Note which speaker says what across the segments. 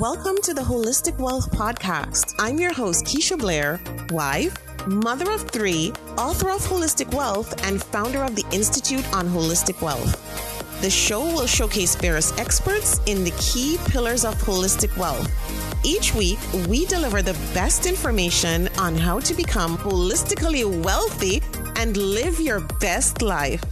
Speaker 1: Welcome to the Holistic Wealth Podcast. I'm your host, Keisha Blair, wife, mother of 3, author of Holistic Wealth, and founder of the Institute on Holistic Wealth. The show will showcase various experts in the key pillars of holistic wealth. Each week, we deliver the best information on how to become holistically wealthy and live your best life.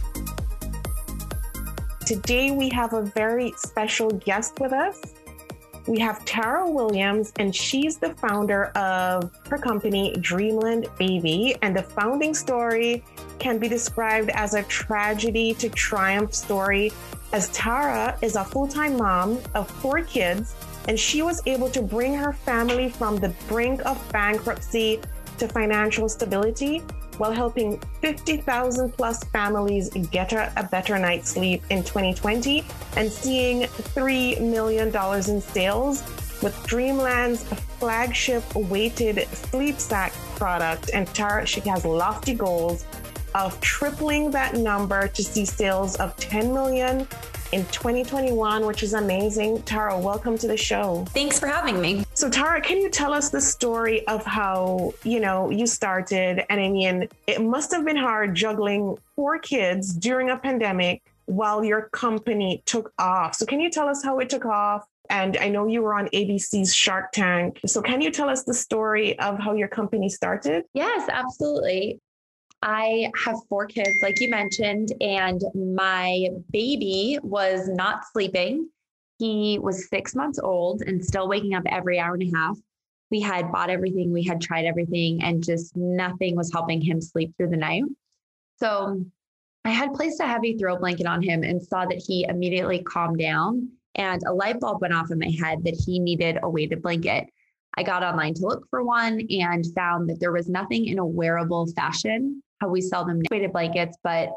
Speaker 1: Today, we have a very special guest with us. We have Tara Williams, and she's the founder of her company, Dreamland Baby. And the founding story can be described as a tragedy to triumph story, as Tara is a full-time mom of 4 kids, and she was able to bring her family from the brink of bankruptcy to financial stability while helping 50,000 plus families get a better night's sleep in 2020 and seeing $3 million in sales with Dreamland's flagship weighted sleep sack product. And Tara, she has lofty goals of tripling that number to see sales of 10 million in 2021, which is amazing. Tara, welcome to the show.
Speaker 2: Thanks for having me.
Speaker 1: So Tara, can you tell us the story of how, you started? And I mean, it must have been hard juggling 4 kids during a pandemic while your company took off. So can you tell us how it took off? And I know you were on ABC's Shark Tank. So can you tell us the story of how your company started?
Speaker 2: Yes, absolutely. I have 4 kids, like you mentioned, and my baby was not sleeping. He was 6 months old and still waking up every hour and a half. We had bought everything, we had tried everything, and just nothing was helping him sleep through the night. So I had placed a heavy throw blanket on him and saw that he immediately calmed down, and a light bulb went off in my head that he needed a weighted blanket. I got online to look for one and found that there was nothing in a wearable fashion. How we sell them weighted blankets, but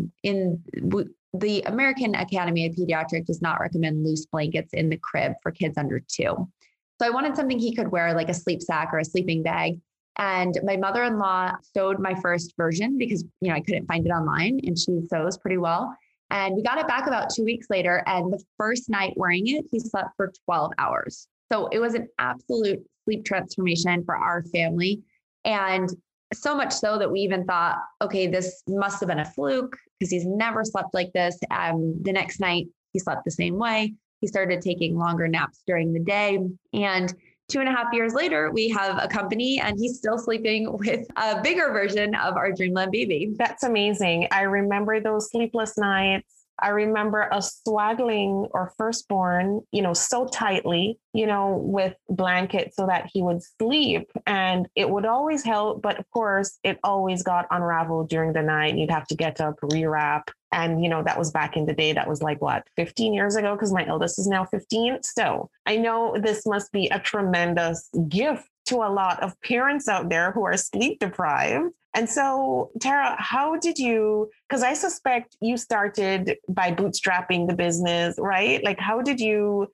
Speaker 2: the American Academy of Pediatrics does not recommend loose blankets in the crib for kids under 2. So I wanted something he could wear, like a sleep sack or a sleeping bag. And my mother-in-law sewed my first version because, I couldn't find it online, and she sews pretty well. And we got it back about 2 weeks later. And the first night wearing it, he slept for 12 hours. So it was an absolute sleep transformation for our family. And so much so that we even thought, okay, this must have been a fluke because he's never slept like this. The next night, he slept the same way. He started taking longer naps during the day. And 2.5 years later, we have a company and he's still sleeping with a bigger version of our Dreamland Baby.
Speaker 1: That's amazing. I remember those sleepless nights. I remember a swaddling our firstborn, so tightly, with blankets so that he would sleep, and it would always help. But of course, it always got unraveled during the night. You'd have to get up, rewrap. And, that was back in the day. That was like, 15 years ago? Because my eldest is now 15. So I know this must be a tremendous gift to a lot of parents out there who are sleep deprived. And so, Tara, how did you, because I suspect you started by bootstrapping the business, right? Like, how did you,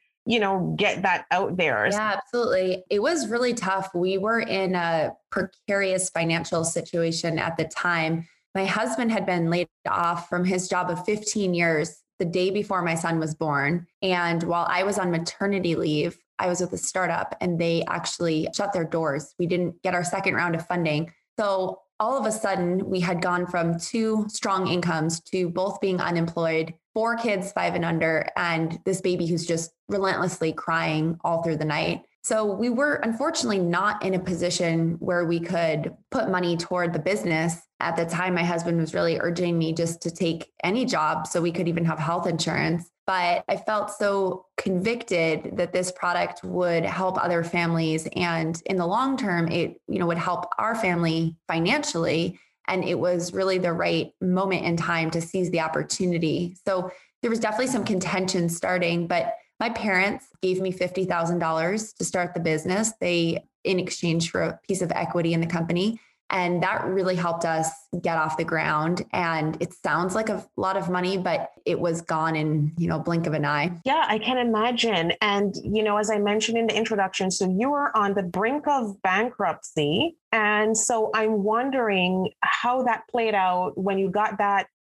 Speaker 1: get that out there?
Speaker 2: Yeah, absolutely. It was really tough. We were in a precarious financial situation at the time. My husband had been laid off from his job of 15 years the day before my son was born. And while I was on maternity leave, I was with a startup and they actually shut their doors. We didn't get our second round of funding. So all of a sudden, we had gone from 2 strong incomes to both being unemployed, 4 kids, 5 and under, and this baby who's just relentlessly crying all through the night. So we were unfortunately not in a position where we could put money toward the business. At the time, my husband was really urging me just to take any job so we could even have health insurance. But I felt so convicted that this product would help other families. And in the long term, it, would help our family financially. And it was really the right moment in time to seize the opportunity. So there was definitely some contention starting, but my parents gave me $50,000 to start the business. They, in exchange for a piece of equity in the company. And that really helped us get off the ground. And it sounds like a lot of money, but it was gone in, blink of an eye.
Speaker 1: Yeah, I can imagine. And, as I mentioned in the introduction, so you were on the brink of bankruptcy. And so I'm wondering how that played out when you got that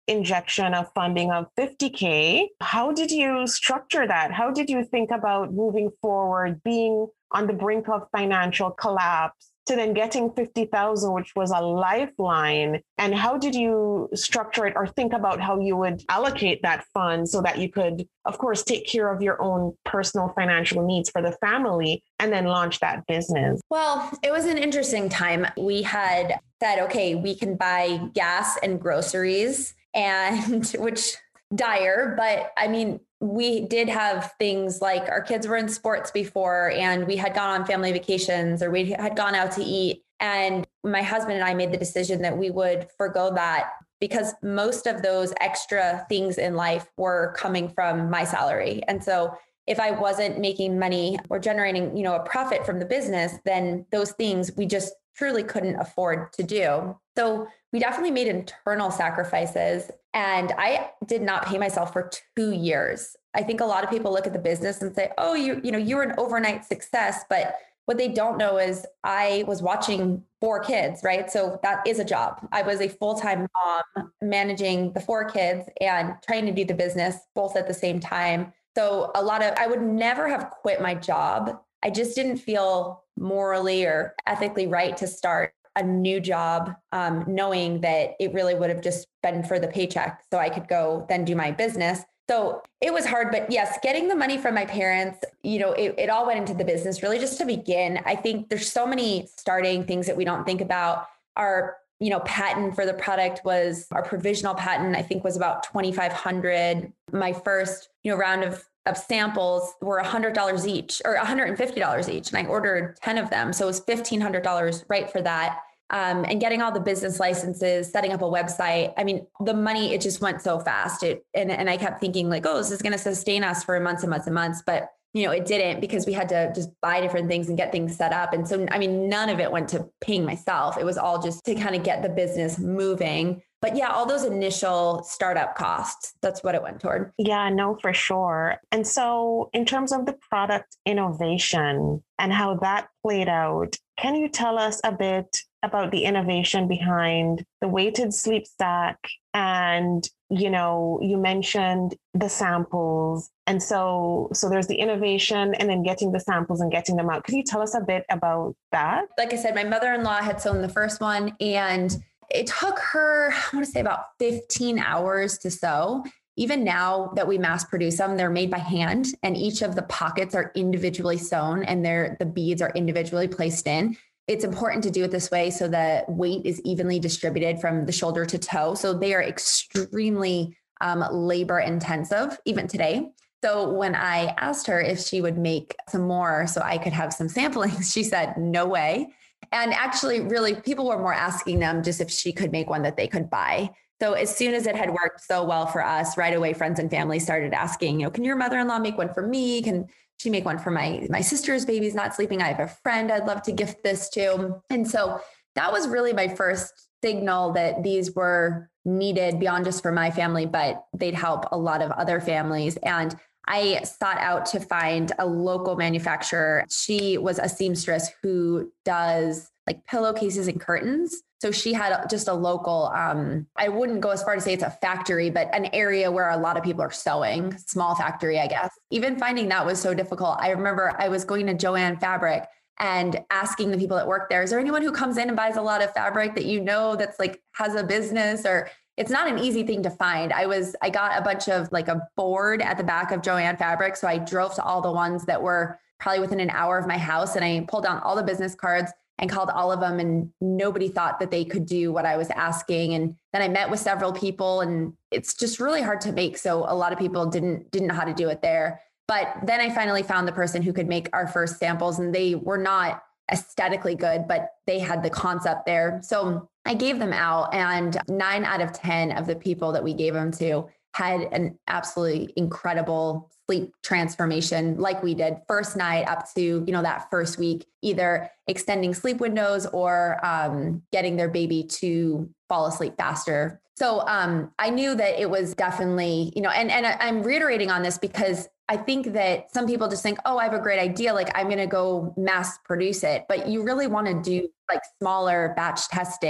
Speaker 1: injection of funding of 50K. How did you structure that? How did you think about moving forward, being on the brink of financial collapse, to then getting 50,000, which was a lifeline? And how did you structure it or think about how you would allocate that fund so that you could, of course, take care of your own personal financial needs for the family and then launch that business?
Speaker 2: Well, it was an interesting time. We had said, okay, we can buy gas and groceries, and which dire, but I mean, we did have things like our kids were in sports before, and we had gone on family vacations, or we had gone out to eat. And my husband and I made the decision that we would forgo that, because most of those extra things in life were coming from my salary. And so if I wasn't making money or generating, a profit from the business, then those things we just truly couldn't afford to do. So we definitely made internal sacrifices, and I did not pay myself for 2 years. I think a lot of people look at the business and say, oh, you were an overnight success. But what they don't know is I was watching 4 kids, right? So that is a job. I was a full-time mom managing the 4 kids and trying to do the business both at the same time. So I would never have quit my job. I just didn't feel morally or ethically right to start a new job, knowing that it really would have just been for the paycheck so I could go then do my business. So it was hard, but yes, getting the money from my parents, it all went into the business really just to begin. I think there's so many starting things that we don't think about. Our patent for the product was, our provisional patent, I think, was about $2,500. My first, round of samples were $100 each, or $150 each. And I ordered 10 of them. So it was $1,500 right for that. And getting all the business licenses, setting up a website. I mean, the money, it just went so fast. And I kept thinking like, oh, this is going to sustain us for months and months and months. But it didn't, because we had to just buy different things and get things set up. And so, I mean, none of it went to paying myself. It was all just to kind of get the business moving. But yeah, all those initial startup costs, that's what it went toward.
Speaker 1: Yeah, no, for sure. And so in terms of the product innovation and how that played out, can you tell us a bit about the innovation behind the weighted sleep stack? And, you mentioned the samples. And so there's the innovation and then getting the samples and getting them out. Can you tell us a bit about that?
Speaker 2: Like I said, my mother-in-law had sewn the first one, and it took her, I want to say, about 15 hours to sew. Even now that we mass produce them, they're made by hand, and each of the pockets are individually sewn, and the beads are individually placed in. It's important to do it this way so the weight is evenly distributed from the shoulder to toe. So they are extremely labor intensive, even today. So when I asked her if she would make some more so I could have some samplings, she said, no way. And actually, really, people were more asking them just if she could make one that they could buy. So as soon as it had worked so well for us, right away, friends and family started asking, can your mother-in-law make one for me? Can she make one for my sister's baby's not sleeping? I have a friend I'd love to gift this to. And so that was really my first signal that these were needed beyond just for my family, but they'd help a lot of other families. And I sought out to find a local manufacturer. She was a seamstress who does like pillowcases and curtains. So she had just a local, I wouldn't go as far to say it's a factory, but an area where a lot of people are sewing, small factory, I guess. Even finding that was so difficult. I remember I was going to Joann Fabric and asking the people that work there, is there anyone who comes in and buys a lot of fabric that that's like has a business? Or it's not an easy thing to find. I got a bunch of like a board at the back of Joann Fabric. So I drove to all the ones that were probably within an hour of my house, and I pulled down all the business cards and called all of them, and nobody thought that they could do what I was asking. And then I met with several people, and it's just really hard to make. So a lot of people didn't know how to do it there. But then I finally found the person who could make our first samples, and they were not aesthetically good, but they had the concept there. So I gave them out, and 9 out of 10 of the people that we gave them to had an absolutely incredible sleep transformation like we did first night up to, that first week, either extending sleep windows or getting their baby to fall asleep faster. So I knew that it was definitely, and I'm reiterating on this because I think that some people just think, oh, I have a great idea. Like I'm going to go mass produce it, but you really want to do like smaller batch testing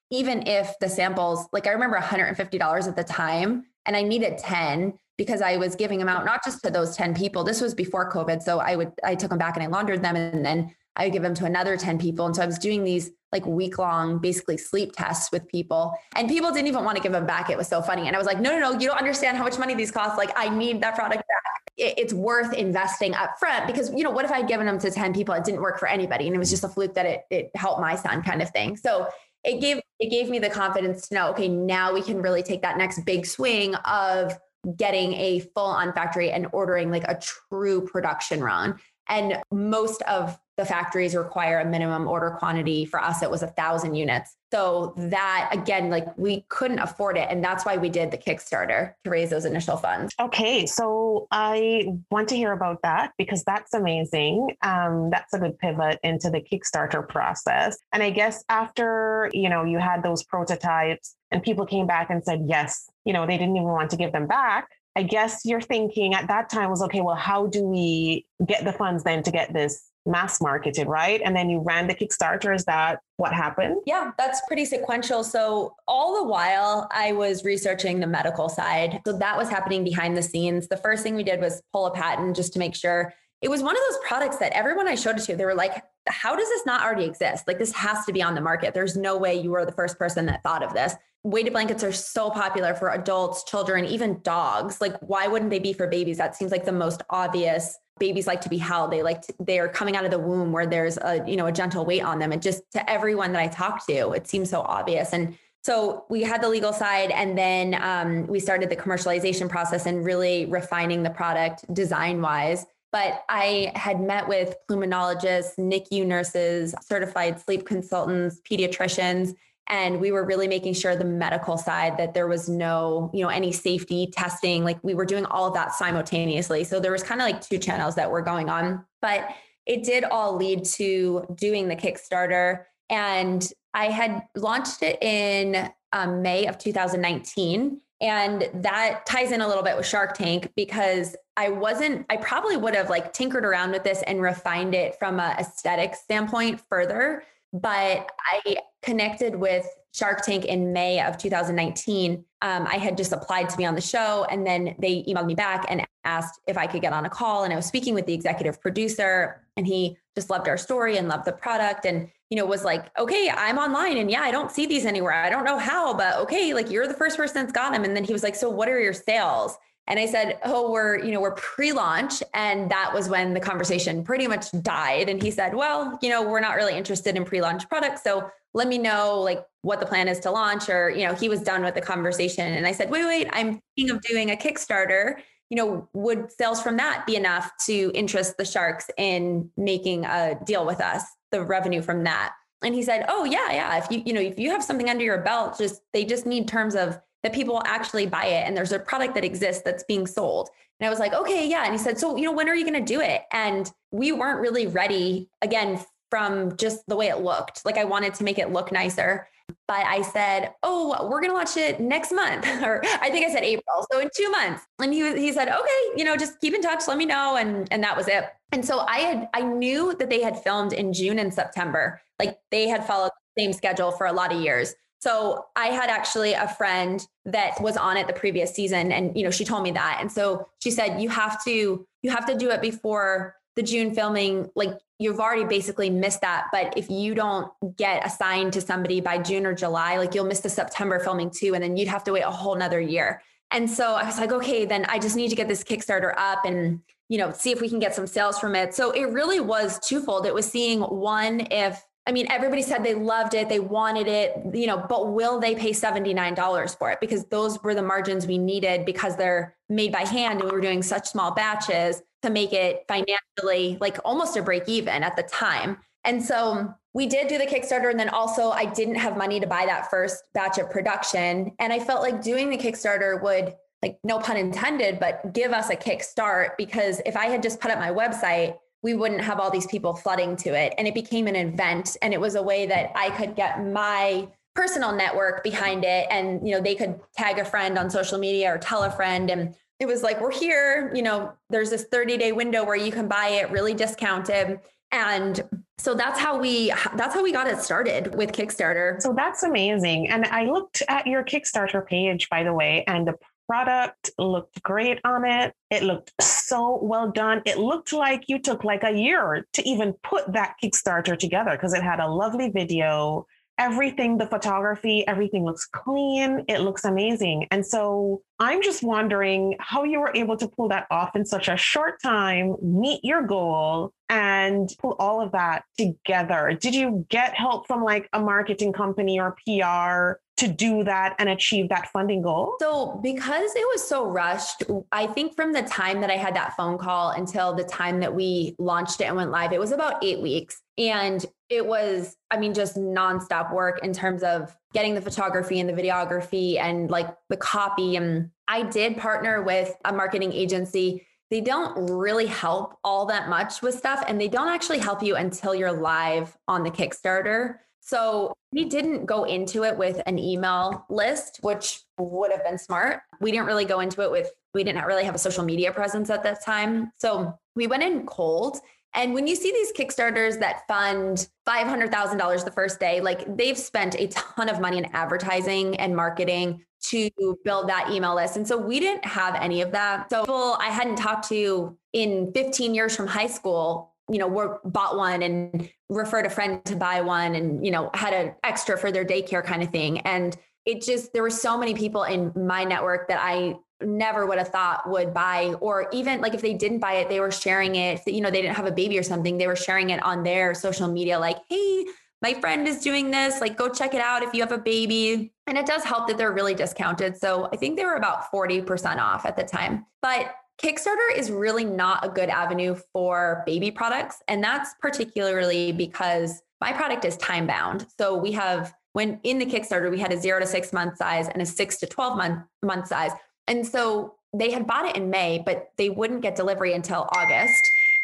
Speaker 2: even if the samples, like I remember $150 at the time, and I needed 10 because I was giving them out, not just to those 10 people. This was before COVID. So I took them back and I laundered them, and then I would give them to another 10 people. And so I was doing these like week-long, basically sleep tests with people, and people didn't even want to give them back. It was so funny. And I was like, no, you don't understand how much money these cost. Like, I need that product back. It's worth investing up front because, what if I had given them to 10 people? It didn't work for anybody. And it was just a fluke that it helped my son, kind of thing. So it gave me the confidence to know, okay, now we can really take that next big swing of getting a full on factory and ordering like a true production run. And most of the factories require a minimum order quantity. For us, it was 1,000 units. So that, again, like we couldn't afford it. And that's why we did the Kickstarter to raise those initial funds.
Speaker 1: Okay. So I want to hear about that because that's amazing. That's a good pivot into the Kickstarter process. And I guess after, you had those prototypes and people came back and said, yes, they didn't even want to give them back. I guess your thinking at that time was, okay, well, how do we get the funds then to get this mass marketed, right? And then you ran the Kickstarter. Is that what happened?
Speaker 2: Yeah, that's pretty sequential. So all the while I was researching the medical side. So that was happening behind the scenes. The first thing we did was pull a patent just to make sure. It was one of those products that everyone I showed it to, they were like, how does this not already exist? Like, this has to be on the market. There's no way you were the first person that thought of this. Weighted blankets are so popular for adults, children, even dogs. Like, why wouldn't they be for babies? That seems like the most obvious. Babies like to be held. They're coming out of the womb where there's a gentle weight on them. And just to everyone that I talked to, it seems so obvious. And so we had the legal side, and then we started the commercialization process and really refining the product design wise. But I had met with pulmonologists, NICU nurses, certified sleep consultants, pediatricians, and we were really making sure the medical side that there was no, any safety testing. Like, we were doing all of that simultaneously. So there was kind of like two channels that were going on, but it did all lead to doing the Kickstarter. And I had launched it in May of 2019. And that ties in a little bit with Shark Tank because I probably would have like tinkered around with this and refined it from an aesthetic standpoint further. But I connected with Shark Tank in May of 2019. I had just applied to be on the show, and then they emailed me back and asked if I could get on a call. And I was speaking with the executive producer, and he just loved our story and loved the product, and was like, okay, I'm online, and yeah, I don't see these anywhere. I don't know how, but okay, like, you're the first person that's got them. And then he was like, so what are your sales? And I said, oh, we're pre-launch. And that was when the conversation pretty much died. And he said, well, we're not really interested in pre-launch products. So let me know like what the plan is to launch, or, he was done with the conversation. And I said, wait, I'm thinking of doing a Kickstarter. Would sales from that be enough to interest the sharks in making a deal with us, the revenue from that? And he said, oh yeah. If you have something under your belt, they just need terms of that people will actually buy it. And there's a product that exists that's being sold. And I was like, okay, yeah. And he said, so, when are you going to do it? And we weren't really ready, again, from just the way it looked. Like, I wanted to make it look nicer. But I said, oh, we're going to launch it next month. Or I think I said April. So in 2 months. And he said, okay, just keep in touch, let me know. And that was it. And so I knew that they had filmed in June and September. Like, they had followed the same schedule for a lot of years. So I had actually a friend that was on it the previous season, and she told me that. And so she said, you have to do it before the June filming. Like, you've already basically missed that. But if you don't get assigned to somebody by June or July, like, you'll miss the September filming too. And then you'd have to wait a whole nother year. And so I was like, okay, then I just need to get this Kickstarter up and, see if we can get some sales from it. So it really was twofold. It was seeing one, everybody said they loved it, they wanted it, but will they pay $79 for it? Because those were the margins we needed because they're made by hand and we were doing such small batches to make it financially like almost a break even at the time. And so we did do the Kickstarter. And then also I didn't have money to buy that first batch of production. And I felt like doing the Kickstarter would, like, no pun intended, but give us a kickstart, because if I had just put up my website, we wouldn't have all these people flooding to it. And it became an event. And it was a way that I could get my personal network behind it. And, they could tag a friend on social media or tell a friend. And it was like, we're here, there's this 30-day window where you can buy it really discounted. And So that's how we got it started with Kickstarter.
Speaker 1: So that's amazing. And I looked at your Kickstarter page, by the way, and the product looked great on it. It looked so well done. It looked like you took like a year to even put that Kickstarter together because it had a lovely video. Everything, the photography, everything looks clean. It looks amazing. And so I'm just wondering how you were able to pull that off in such a short time, meet your goal, and pull all of that together. Did you get help from like a marketing company or PR to do that and achieve that funding goal?
Speaker 2: So because it was so rushed, I think from the time that I had that phone call until the time that we launched it and went live, it was about 8 weeks. And it was, I mean, just nonstop work in terms of getting the photography and the videography and like the copy. And I did partner with a marketing agency. They don't really help all that much with stuff, and they don't actually help you until you're live on the Kickstarter. So we didn't go into it with an email list, which would have been smart. We didn't really go into it we didn't really have a social media presence at that time. So we went in cold. And when you see these Kickstarters that fund $500,000 the first day, like they've spent a ton of money in advertising and marketing to build that email list. And so we didn't have any of that. So people I hadn't talked to in 15 years from high school, bought one and referred a friend to buy one and, had an extra for their daycare kind of thing. And there were so many people in my network that I never would have thought would buy, or even like if they didn't buy it, they were sharing it, they didn't have a baby or something. They were sharing it on their social media, like, hey, my friend is doing this, like, go check it out if you have a baby. And it does help that they're really discounted. So I think they were about 40% off at the time, but Kickstarter is really not a good avenue for baby products. And that's particularly because my product is time bound. So when in the Kickstarter, we had a 0 to 6 month size and a 6 to 12 month size. And so they had bought it in May, but they wouldn't get delivery until August.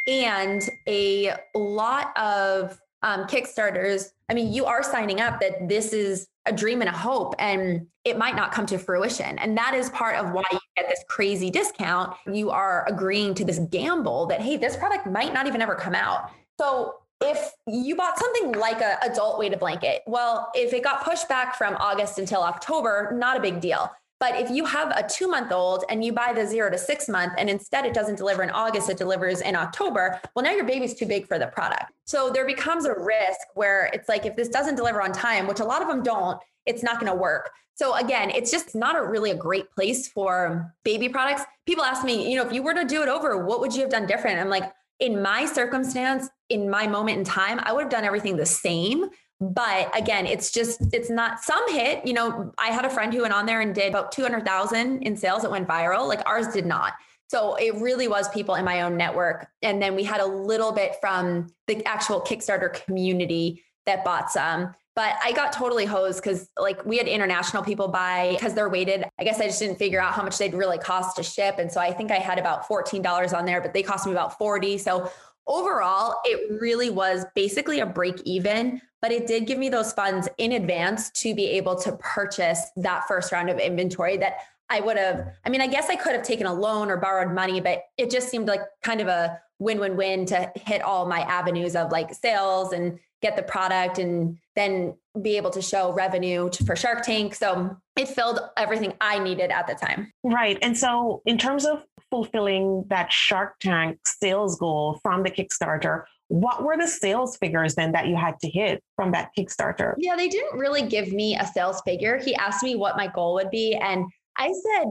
Speaker 2: And a lot of Kickstarters, I mean, you are signing up that this is a dream and a hope, and it might not come to fruition. And that is part of why you get this crazy discount. You are agreeing to this gamble that, hey, this product might not even ever come out. So if you bought something like an adult weighted blanket, well, if it got pushed back from August until October, not a big deal. But if you have a 2-month-old and you buy the 0 to 6 month and instead it doesn't deliver in August, it delivers in October, well, now your baby's too big for the product. So there becomes a risk where it's like, if this doesn't deliver on time, which a lot of them don't, it's not going to work. So again, it's just not really a great place for baby products. People ask me, if you were to do it over, what would you have done different? I'm like, in my circumstance, in my moment in time, I would have done everything the same. But again, it's not some hit. I had a friend who went on there and did about 200,000 in sales. It went viral. Like ours did not. So it really was people in my own network. And then we had a little bit from the actual Kickstarter community that bought some. But I got totally hosed because like we had international people buy because they're weighted. I guess I just didn't figure out how much they'd really cost to ship. And so I think I had about $14 on there, but they cost me about 40. So overall, it really was basically a break even, but it did give me those funds in advance to be able to purchase that first round of inventory that I guess I could have taken a loan or borrowed money, but it just seemed like kind of a win-win-win to hit all my avenues of like sales and get the product and then be able to show revenue for Shark Tank. So it filled everything I needed at the time.
Speaker 1: Right. And so in terms of fulfilling that Shark Tank sales goal from the Kickstarter, what were the sales figures then that you had to hit from that Kickstarter?
Speaker 2: Yeah, they didn't really give me a sales figure. He asked me what my goal would be, and I said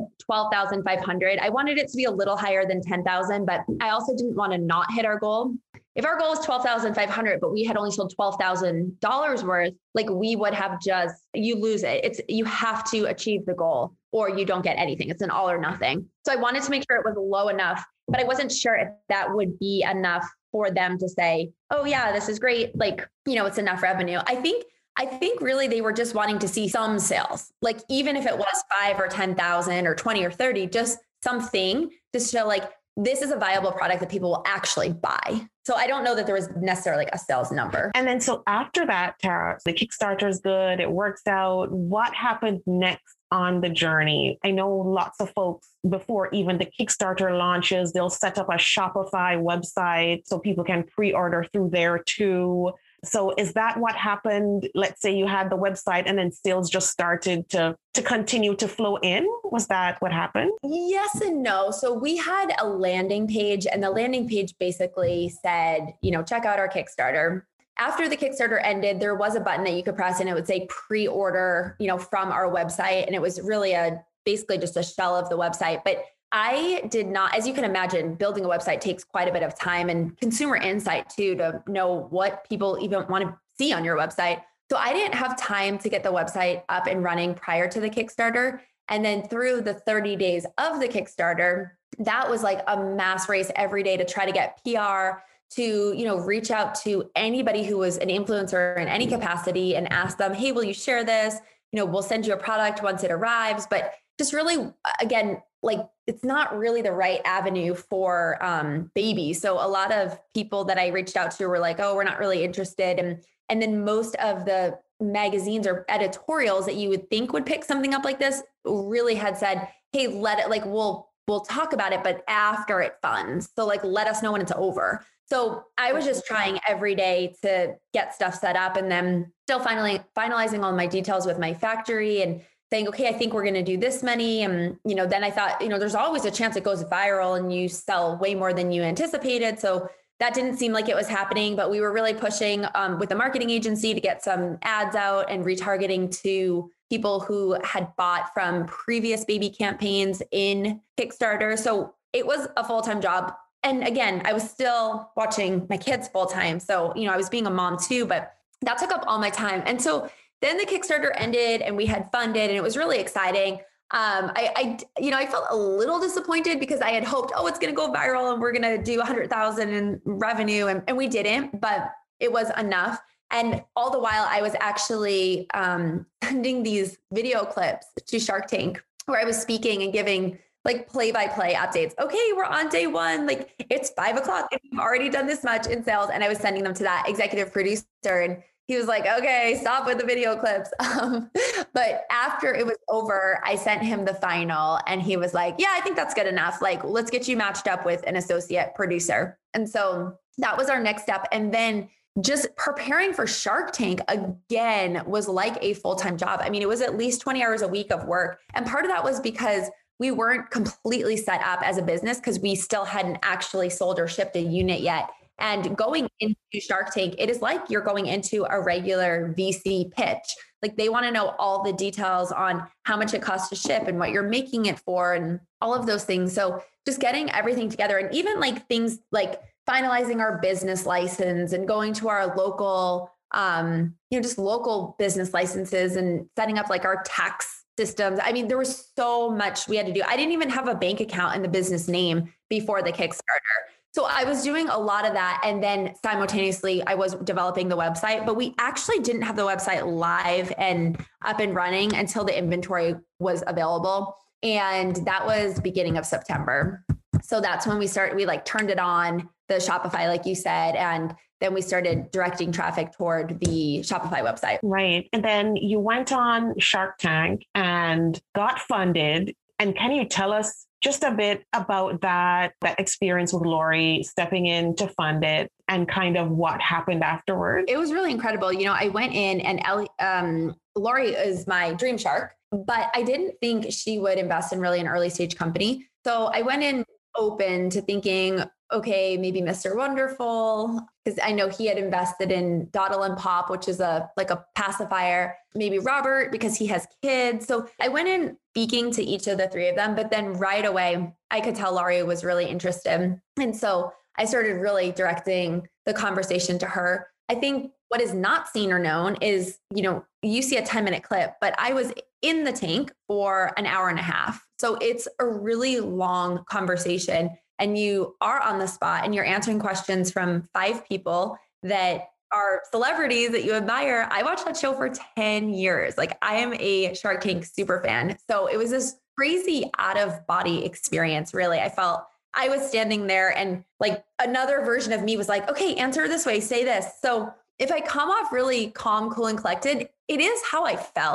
Speaker 2: 12,500. I wanted it to be a little higher than 10,000, but I also didn't want to not hit our goal. If our goal was 12,500, but we had only sold $12,000 worth, like we would have you lose it. You have to achieve the goal or you don't get anything. It's an all or nothing. So I wanted to make sure it was low enough, but I wasn't sure if that would be enough for them to say, oh yeah, this is great. Like, it's enough revenue. I think really they were just wanting to see some sales, like even if it was 5 or 10,000 or 20 or 30, just something to show like, this is a viable product that people will actually buy. So I don't know that there was necessarily like a sales number.
Speaker 1: And then so after that, Tara, the Kickstarter is good. It works out. What happened next on the journey? I know lots of folks before even the Kickstarter launches, they'll set up a Shopify website so people can pre-order through there too. So is that what happened? Let's say you had the website and then sales just started to continue to flow in. Was that what happened?
Speaker 2: Yes and no. So we had a landing page, and the landing page basically said, check out our Kickstarter. After the Kickstarter ended, there was a button that you could press and it would say pre-order, from our website. And it was really basically just a shell of the website. But I did not, as you can imagine, building a website takes quite a bit of time and consumer insight too, to know what people even want to see on your website. So I didn't have time to get the website up and running prior to the Kickstarter. And then through the 30 days of the Kickstarter, that was like a mass race every day to try to get PR, to, reach out to anybody who was an influencer in any capacity and ask them, hey, will you share this? We'll send you a product once it arrives. But just really, again, like it's not really the right avenue for babies. So a lot of people that I reached out to were like, oh, we're not really interested. And then most of the magazines or editorials that you would think would pick something up like this really had said, hey, let it, like, we'll talk about it, but after it funds. So like, let us know when it's over. So I was just trying every day to get stuff set up, and then still finalizing all my details with my factory and saying, okay, I think we're going to do this many. And, then I thought, there's always a chance it goes viral and you sell way more than you anticipated. So that didn't seem like it was happening, but we were really pushing with the marketing agency to get some ads out and retargeting to people who had bought from previous baby campaigns in Kickstarter. So it was a full-time job. And again, I was still watching my kids full time. So, I was being a mom too, but that took up all my time. And so then the Kickstarter ended and we had funded, and it was really exciting. I felt a little disappointed because I had hoped, it's going to go viral and we're going to do 100,000 in revenue. And we didn't, but it was enough. And all the while I was actually sending these video clips to Shark Tank where I was speaking and giving like play-by-play updates. Okay, we're on day one. Like it's 5:00 and we've already done this much in sales. And I was sending them to that executive producer, and he was like, okay, stop with the video clips. But after it was over, I sent him the final and he was like, yeah, I think that's good enough. Like, let's get you matched up with an associate producer. And so that was our next step. And then just preparing for Shark Tank again was like a full-time job. I mean, it was at least 20 hours a week of work. And part of that was because we weren't completely set up as a business because we still hadn't actually sold or shipped a unit yet. And going into Shark Tank, it is like you're going into a regular VC pitch. Like they want to know all the details on how much it costs to ship and what you're making it for and all of those things. So just getting everything together, and even like things like finalizing our business license and going to our local, just local business licenses and setting up like our tax systems. I mean, there was so much we had to do. I didn't even have a bank account in the business name before the Kickstarter. So I was doing a lot of that. And then simultaneously, I was developing the website, but we actually didn't have the website live and up and running until the inventory was available. And that was beginning of September. So that's when we turned it on, the Shopify, like you said, and then we started directing traffic toward the Shopify website.
Speaker 1: Right. And then you went on Shark Tank and got funded. And can you tell us just a bit about that experience with Lori stepping in to fund it and kind of what happened afterwards?
Speaker 2: It was really incredible. I went in and Lori is my dream shark, but I didn't think she would invest in really an early stage company. So I went in open to thinking, okay, maybe Mr. Wonderful, because I know he had invested in Dottle and Pop, which is a pacifier, maybe Robert, because he has kids. So I went in speaking to each of the three of them, but then right away, I could tell Laurie was really interested. And so I started really directing the conversation to her. I think what is not seen or known is, you see a 10-minute clip, but I was in the tank for an hour and a half. So it's a really long conversation. And you are on the spot and you're answering questions from 5 people that are celebrities that you admire. I watched that show for 10 years. Like I am a Shark Tank super fan. So it was this crazy out of body experience. Really. I felt I was standing there and like another version of me was like, okay, answer this way, say this. So if I come off really calm, cool, and collected, it is how I felt.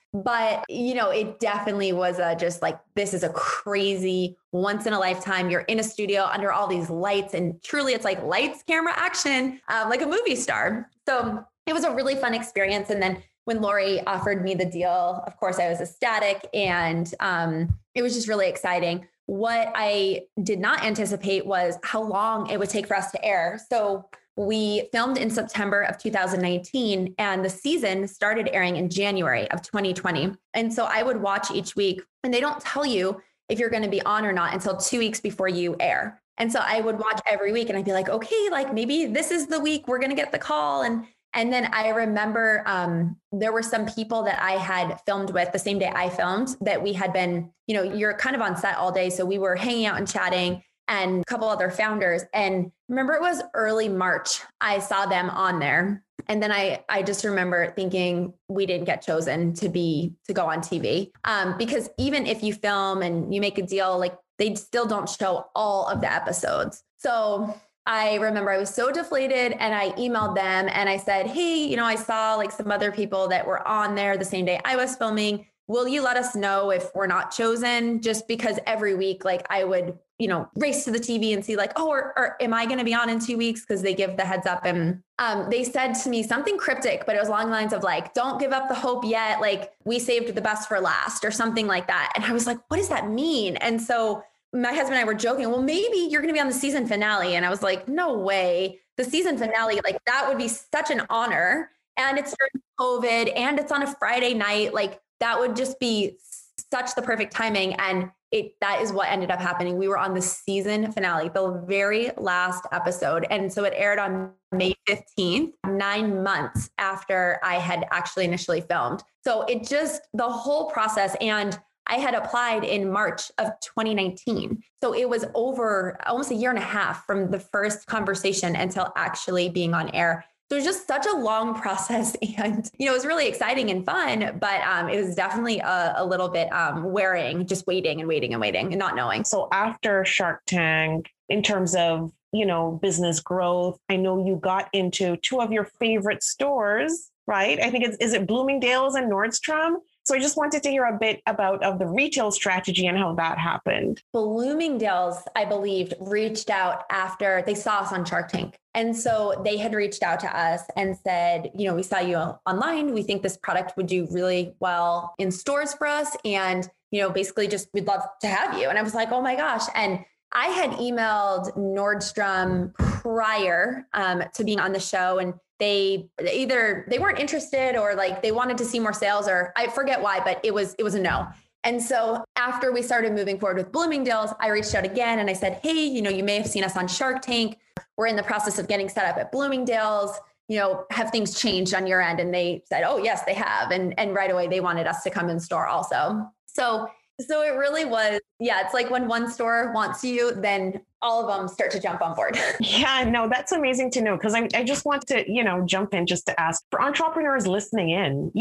Speaker 2: But, it definitely was just like, this is a crazy once in a lifetime. You're in a studio under all these lights, and truly it's like lights, camera, action, like a movie star. So it was a really fun experience. And then when Lori offered me the deal, of course, I was ecstatic, and it was just really exciting. What I did not anticipate was how long it would take for us to air. So we filmed in September of 2019, and the season started airing in January of 2020. And so I would watch each week, and they don't tell you if you're going to be on or not until 2 weeks before you air. And so I would watch every week, and I'd be like, okay, like maybe this is the week we're going to get the call. And then I remember there were some people that I had filmed with the same day I filmed that we had been, you're kind of on set all day. So we were hanging out and chatting, and a couple other founders. And remember, it was early March. I saw them on there. And then I just remember thinking we didn't get chosen to go on TV. Because even if you film and you make a deal, like they still don't show all of the episodes. So I remember I was so deflated, and I emailed them and I said, hey, I saw like some other people that were on there the same day I was filming. Will you let us know if we're not chosen? Just because every week, like I would, race to the TV and see like, oh, or am I going to be on in 2 weeks? Because they give the heads up. And they said to me something cryptic, but it was along the lines of like, don't give up the hope yet. Like we saved the best for last or something like that. And I was like, what does that mean? And so my husband and I were joking, well, maybe you're going to be on the season finale. And I was like, no way. The season finale, like that would be such an honor. And it's during COVID, and it's on a Friday night. Like that would just be such the perfect timing. And that is what ended up happening. We were on the season finale, the very last episode. And so it aired on May 15th, 9 months after I had actually initially filmed. So the whole process, and I had applied in March of 2019. So it was over almost a year and a half from the first conversation until actually being on air. So it was just such a long process, and, it was really exciting and fun, but it was definitely a little bit wearing, just waiting and not knowing.
Speaker 1: So after Shark Tank, in terms of, business growth, I know you got into two of your favorite stores, right? I think is it Bloomingdale's and Nordstrom? So I just wanted to hear a bit about the retail strategy and how that happened.
Speaker 2: Bloomingdale's, I believe, reached out after they saw us on Shark Tank. And so they had reached out to us and said, we saw you online. We think this product would do really well in stores for us. And, basically just, we'd love to have you. And I was like, oh my gosh. And I had emailed Nordstrom prior to being on the show, and they weren't interested, or like they wanted to see more sales, or I forget why, but it was a no. And so after we started moving forward with Bloomingdale's, I reached out again and I said, hey, you may have seen us on Shark Tank. We're in the process of getting set up at Bloomingdale's. Have things changed on your end? And they said, oh yes, they have. And right away they wanted us to come in store also. So it really was, it's like when one store wants you, then all of them start to jump on board.
Speaker 1: Yeah, no, that's amazing to know, because I just want to, jump in just to ask for entrepreneurs listening in,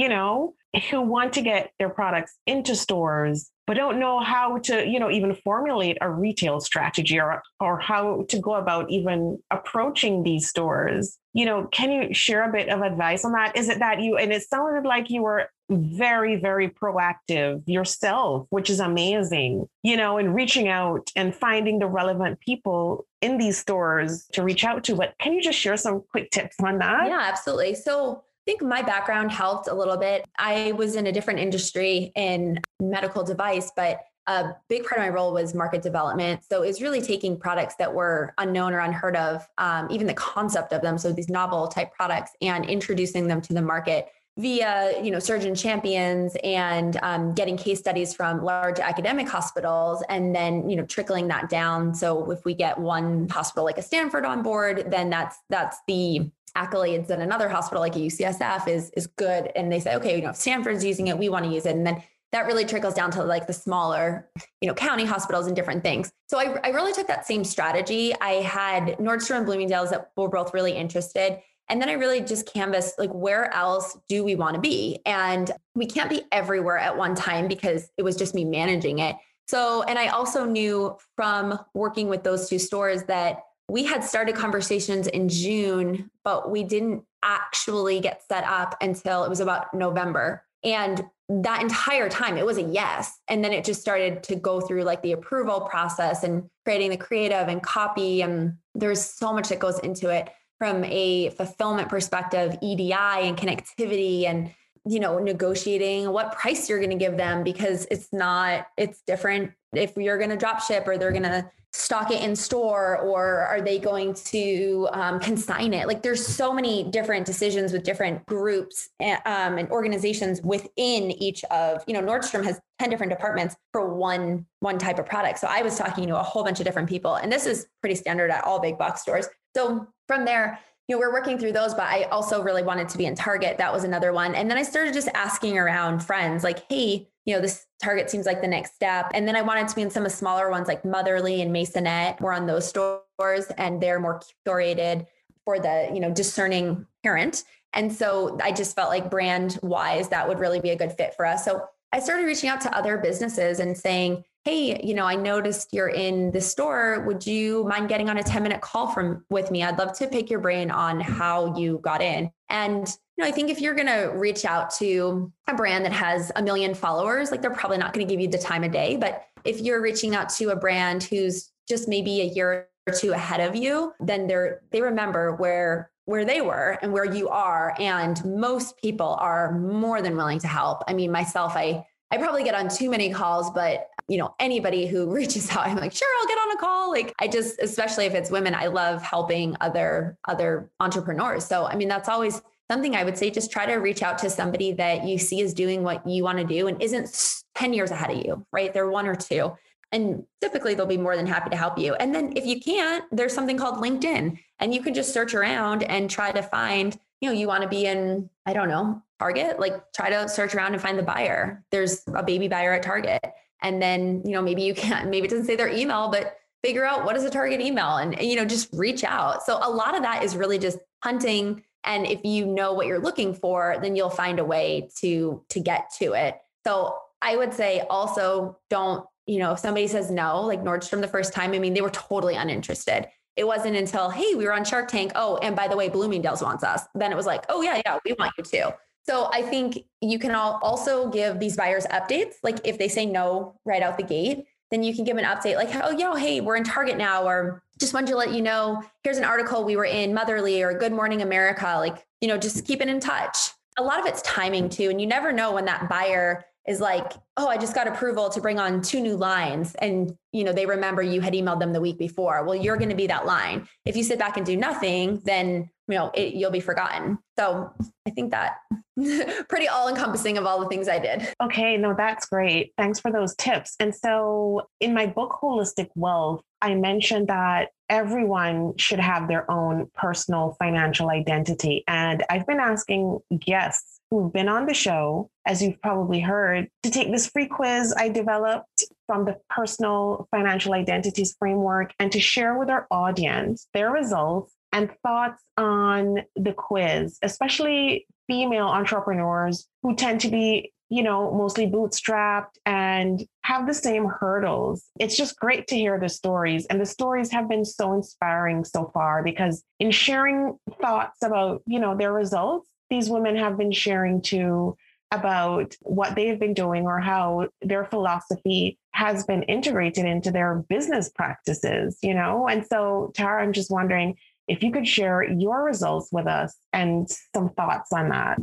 Speaker 1: who want to get their products into stores, but don't know how to, even formulate a retail strategy or how to go about even approaching these stores. Can you share a bit of advice on that? Is it that and it sounded like you were very, very proactive yourself, which is amazing, in reaching out and finding the relevant people in these stores to reach out to. But can you just share some quick tips on that?
Speaker 2: Yeah, absolutely. So I think my background helped a little bit. I was in a different industry in medical device, but a big part of my role was market development. So it's really taking products that were unknown or unheard of, even the concept of them. So these novel type products, and introducing them to the market via, surgeon champions, and getting case studies from large academic hospitals, and then, trickling that down. So if we get one hospital like a Stanford on board, then that's the accolades that another hospital like a UCSF is good. And they say, okay, if Stanford's using it, we want to use it. And then that really trickles down to like the smaller, county hospitals and different things. So I really took that same strategy. I had Nordstrom and Bloomingdale's that were both really interested. And then I really just canvassed, like, where else do we want to be? And we can't be everywhere at one time because it was just me managing it. So, and I also knew from working with those two stores that we had started conversations in June, but we didn't actually get set up until it was about November. And that entire time it was a yes. And then it just started to go through like the approval process and creating the creative and copy. And there's so much that goes into it from a fulfillment perspective, EDI and connectivity and, negotiating what price you're going to give them, because it's different if you're going to drop ship or they're going to stock it in store, or are they going to consign it? Like there's so many different decisions with different groups and organizations within each of, Nordstrom has 10 different departments for one type of product. So I was talking to a whole bunch of different people, and this is pretty standard at all big box stores. So from there, we're working through those, but I also really wanted to be in Target. That was another one. And then I started just asking around friends like, hey, this Target seems like the next step. And then I wanted to be in some of the smaller ones like Motherly and Masonette. We're on those stores and they're more curated for the, discerning parent. And so I just felt like brand wise, that would really be a good fit for us. So I started reaching out to other businesses and saying, hey, I noticed you're in the store. Would you mind getting on a 10-minute call with me? I'd love to pick your brain on how you got in. And, I think if you're going to reach out to a brand that has 1 million followers, like they're probably not going to give you the time of day. But if you're reaching out to a brand who's just maybe a year or two ahead of you, then they remember where they were and where you are. And most people are more than willing to help. I mean, myself, I probably get on too many calls, but anybody who reaches out, I'm like, sure, I'll get on a call. Like especially if it's women, I love helping other entrepreneurs. So, I mean, that's always something I would say, just try to reach out to somebody that you see is doing what you want to do and isn't 10 years ahead of you, right? They're 1 or 2. And typically they'll be more than happy to help you. And then if you can't, there's something called LinkedIn, and you can just search around and try to find, you want to be in, I don't know, Target, like try to search around and find the buyer. There's a baby buyer at Target. And then, maybe you can't, maybe it doesn't say their email, but figure out what is a Target email and just reach out. So a lot of that is really just hunting. And if you know what you're looking for, then you'll find a way to get to it. So I would say also don't, if somebody says no, like Nordstrom the first time, I mean, they were totally uninterested. It wasn't until, hey, we were on Shark Tank. Oh, and by the way, Bloomingdale's wants us. Then it was like, oh yeah, we want you too. So I think you can also give these buyers updates. Like if they say no right out the gate, then you can give an update like, oh, hey, we're in Target now, or just wanted to let you know, here's an article we were in Motherly or Good Morning America, like, just keeping in touch. A lot of it's timing too. And you never know when that buyer is like, oh, I just got approval to bring on 2 new lines. And, they remember you had emailed them the week before. Well, you're going to be that line. If you sit back and do nothing, then, you'll be forgotten. So I think that pretty all encompassing of all the things I did.
Speaker 1: Okay. No, that's great. Thanks for those tips. And so in my book, Holistic Wealth, I mentioned that everyone should have their own personal financial identity. And I've been asking guests who've been on the show, as you've probably heard, to take this free quiz I developed from the Personal Financial Identities Framework and to share with our audience their results and thoughts on the quiz, especially female entrepreneurs who tend to be, mostly bootstrapped and have the same hurdles. It's just great to hear the stories. And the stories have been so inspiring so far, because in sharing thoughts about, their results, these women have been sharing too about what they've been doing or how their philosophy has been integrated into their business practices, And so, Tara, I'm just wondering if you could share your results with us and some thoughts on that.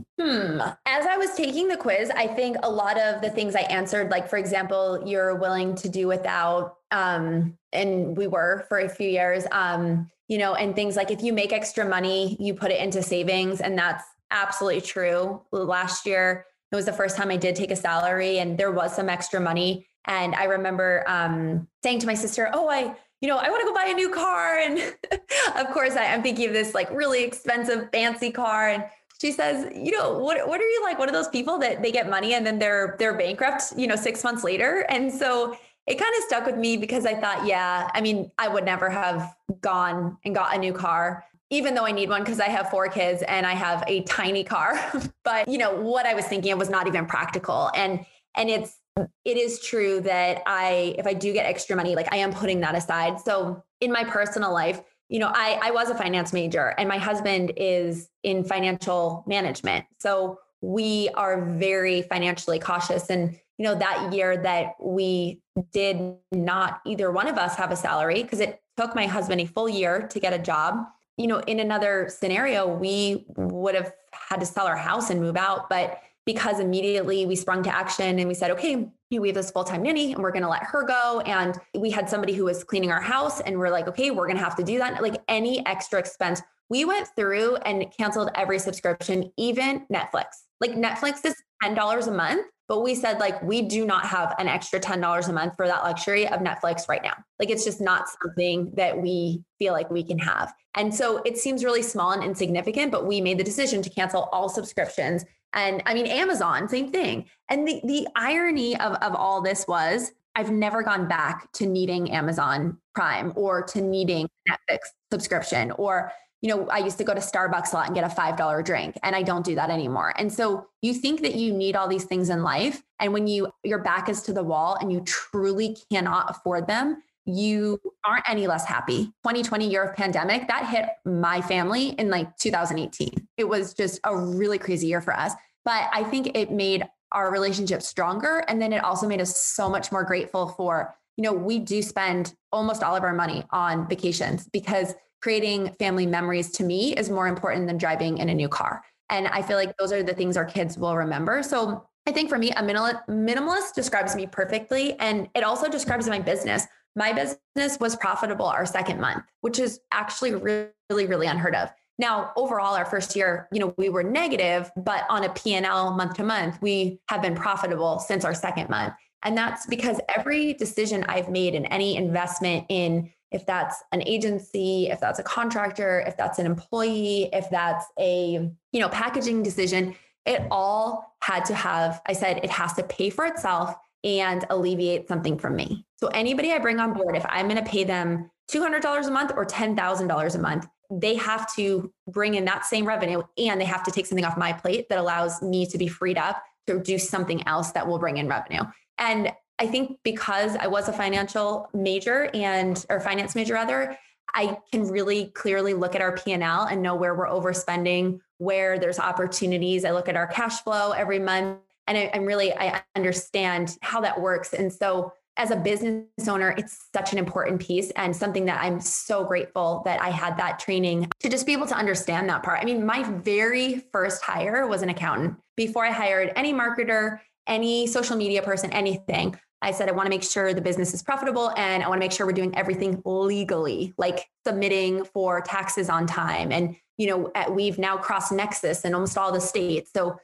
Speaker 2: As I was taking the quiz, I think a lot of the things I answered, like, for example, you're willing to do without, and we were for a few years, and things like if you make extra money, you put it into savings. And that's absolutely true. Last year, it was the first time I did take a salary and there was some extra money. And I remember saying to my sister, oh, I want to go buy a new car. And of course I'm thinking of this like really expensive, fancy car. And she says, what are you like? One of those people that they get money and then they're bankrupt, 6 months later. And so it kind of stuck with me because I thought, I would never have gone and got a new car, even though I need one because I have 4 kids and I have a tiny car. But, what I was thinking of was not even practical. And it is true that if I do get extra money, like I am putting that aside. So in my personal life, I was a finance major and my husband is in financial management. So we are very financially cautious. And, that year that we did not either one of us have a salary, because it took my husband a full year to get a job. In another scenario, we would have had to sell our house and move out. But because immediately we sprung to action and we said, okay, we have this full-time nanny and we're going to let her go. And we had somebody who was cleaning our house and we're like, okay, we're going to have to do that. Like any extra expense, we went through and canceled every subscription, even Netflix. Like Netflix is $10 a month, but we said like, we do not have an extra $10 a month for that luxury of Netflix right now. Like it's just not something that we feel like we can have. And so it seems really small and insignificant, but we made the decision to cancel all subscriptions. And I mean, Amazon, same thing. And the irony of all this was I've never gone back to needing Amazon Prime or to needing Netflix subscription, or, I used to go to Starbucks a lot and get a $5 drink, and I don't do that anymore. And so you think that you need all these things in life. And when your back is to the wall and you truly cannot afford them, you aren't any less happy. 2020 year of pandemic, that hit my family in like 2018. It was just a really crazy year for us. But I think it made our relationship stronger. And then it also made us so much more grateful for, we do spend almost all of our money on vacations, because creating family memories to me is more important than driving in a new car. And I feel like those are the things our kids will remember. So I think for me, a minimalist describes me perfectly. And it also describes my business. My business was profitable our second month, which is actually really, really unheard of. Now, overall, our first year, we were negative, but on a P&L month to month, we have been profitable since our second month. And that's because every decision I've made in any investment in, if that's an agency, if that's a contractor, if that's an employee, if that's a, packaging decision, it all had to have, I said, it has to pay for itself and alleviate something from me. So anybody I bring on board, if I'm going to pay them $200 a month or $10,000 a month, they have to bring in that same revenue, and they have to take something off my plate that allows me to be freed up to do something else that will bring in revenue. And I think because I was a financial major or finance major rather, I can really clearly look at our P&L and know where we're overspending, where there's opportunities. I look at our cash flow every month, and I understand how that works. And so as a business owner, it's such an important piece, and something that I'm so grateful that I had that training to just be able to understand that part. I mean, my very first hire was an accountant. Before I hired any marketer, any social media person, anything, I said, I want to make sure the business is profitable, and I want to make sure we're doing everything legally, like submitting for taxes on time. And, we've now crossed Nexus in almost all the states. So,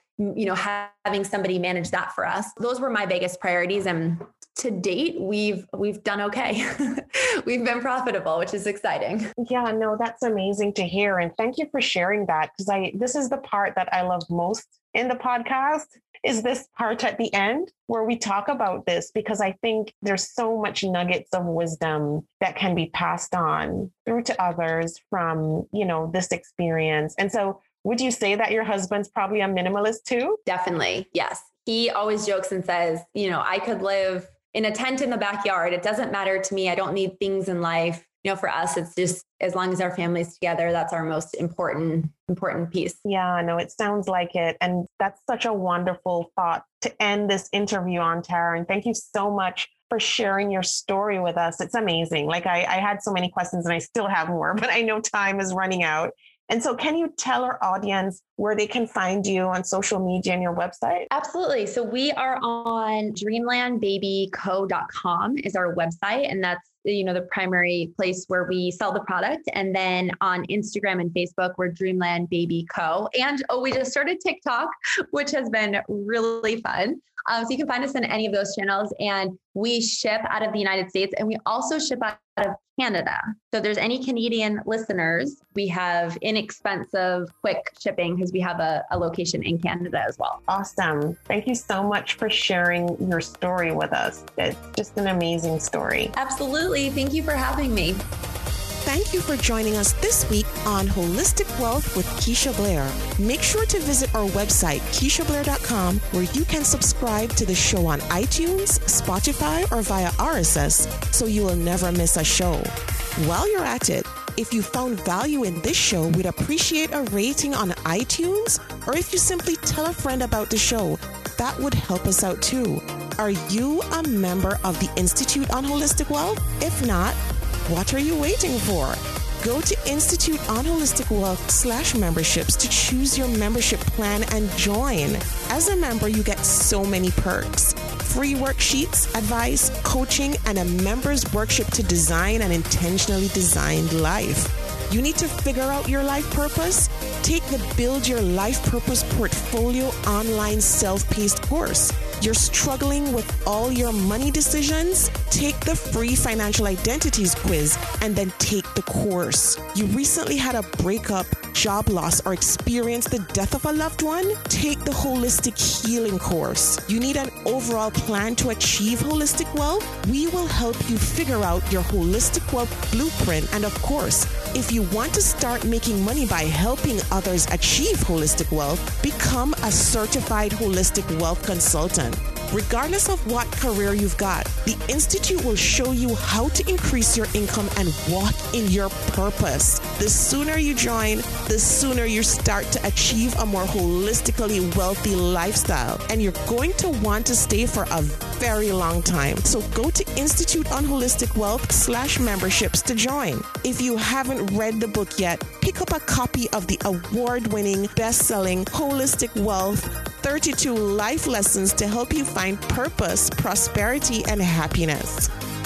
Speaker 2: having somebody manage that for us, those were my biggest priorities. And to date, we've done okay. We've been profitable, which is exciting.
Speaker 1: Yeah, no, that's amazing to hear. And thank you for sharing that, because this is the part that I love most in the podcast, is this part at the end where we talk about this, because I think there's so much nuggets of wisdom that can be passed on through to others from, this experience. And so would you say that your husband's probably a minimalist too?
Speaker 2: Definitely. Yes. He always jokes and says, I could live in a tent in the backyard. It doesn't matter to me. I don't need things in life. For us, it's just as long as our family's together, that's our most important piece.
Speaker 1: Yeah, no, it sounds like it. And that's such a wonderful thought to end this interview on, Tara. And thank you so much for sharing your story with us. It's amazing. Like I had so many questions and I still have more, but I know time is running out. And so can you tell our audience where they can find you on social media and your website?
Speaker 2: Absolutely. So we are on dreamlandbabyco.com is our website. And that's, the primary place where we sell the product. And then on Instagram and Facebook, we're Dreamland Baby Co. And we just started TikTok, which has been really fun. So you can find us in any of those channels, and we ship out of the United States, and we also ship out of Canada. So if there's any Canadian listeners, we have inexpensive, quick shipping because we have a location in Canada as well.
Speaker 1: Awesome. Thank you so much for sharing your story with us. It's just an amazing story.
Speaker 2: Absolutely. Thank you for having me.
Speaker 1: Thank you for joining us this week on Holistic Wealth with Keisha Blair. Make sure to visit our website, KeishaBlair.com, where you can subscribe to the show on iTunes, Spotify, or via RSS, so you will never miss a show. While you're at it, If you found value in this show, we'd appreciate a rating on iTunes, or if you simply tell a friend about the show, that would help us out too. Are you a member of the Institute on Holistic Wealth? If not, what are you waiting for? Go to Institute on Holistic Wealth /memberships to choose your membership plan and join. As a member, you get so many perks. Free worksheets, advice, coaching, and a member's workshop to design an intentionally designed life. You need to figure out your life purpose? Take the Build Your Life Purpose Portfolio online self-paced course. You're struggling with all your money decisions? Take the free financial identities quiz and then take the course. You recently had a breakup, job loss, or experienced the death of a loved one? Take the Holistic Healing course. You need an overall plan to achieve holistic wealth? We will help you figure out your holistic wealth blueprint. And of course, if you want to start making money by helping others achieve holistic wealth, become a certified holistic wealth consultant. Regardless of what career you've got, the Institute will show you how to increase your income and walk in your purpose. The sooner you join, the sooner you start to achieve a more holistically wealthy lifestyle. And you're going to want to stay for a very long time. So go to Institute on Holistic Wealth /memberships to join. If you haven't read the book yet, pick up a copy of the award-winning, best-selling Holistic Wealth 32 Life Lessons to help you find purpose, prosperity, and happiness.